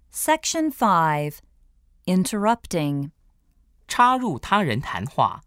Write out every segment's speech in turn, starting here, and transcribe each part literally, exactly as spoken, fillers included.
Section five. Interrupting. 插入他人谈话。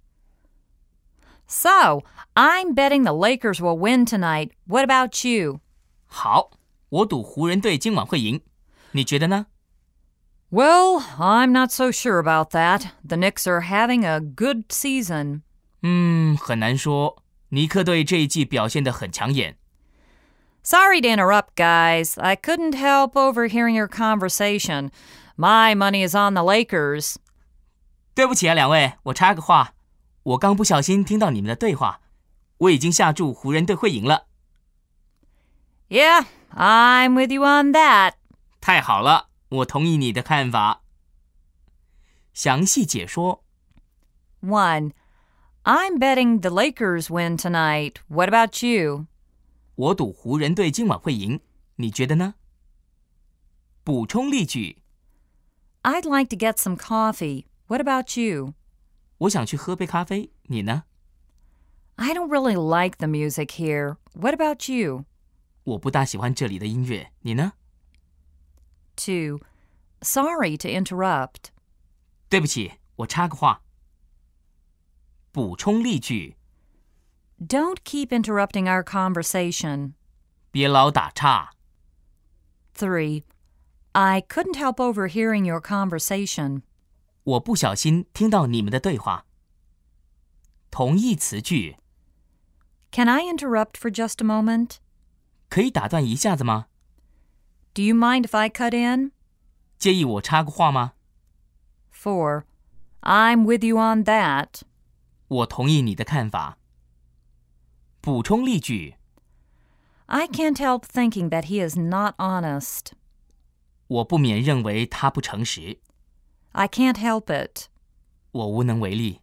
So, I'm betting the Lakers will win tonight. What about you? 好，我赌湖人队今晚会赢。你觉得呢？ Well, I'm not so sure about that. The Knicks are having a good season. 嗯，很难说。尼克队这一季表现得很抢眼。 Sorry to interrupt, guys. I couldn't help overhearing your conversation. My money is on the Lakers. 对不起啊，两位，我插个话。我刚不小心听到你们的对话，我已经下注湖人队会赢了。 Yeah, I'm with you on that. 太好了，我同意你的看法。详细解说。 One, I'm betting the Lakers win tonight. What about you? 我赌湖人队今晚会赢，你觉得呢？补充例句。 I'd like to get some coffee. What about you? 我想去喝杯咖啡，你呢？ I don't really like the music here. What about you? 我不大喜欢这里的音乐，你呢？ Two, sorry to interrupt. 对不起，我插个话。补充例句。 Don't keep interrupting our conversation. 别老打岔。 Three, I couldn't help overhearing your conversation. 我不小心听到你们的对话。同义词句。 Can I interrupt for just a moment? 可以打断一下子吗？ Do you mind if I cut in? 介意我插个话吗？ Four, I'm with you on that. 我同意你的看法。补充例句。 I can't help thinking that he is not honest. 我不免认为他不诚实。 I can't help it. 我无能为力。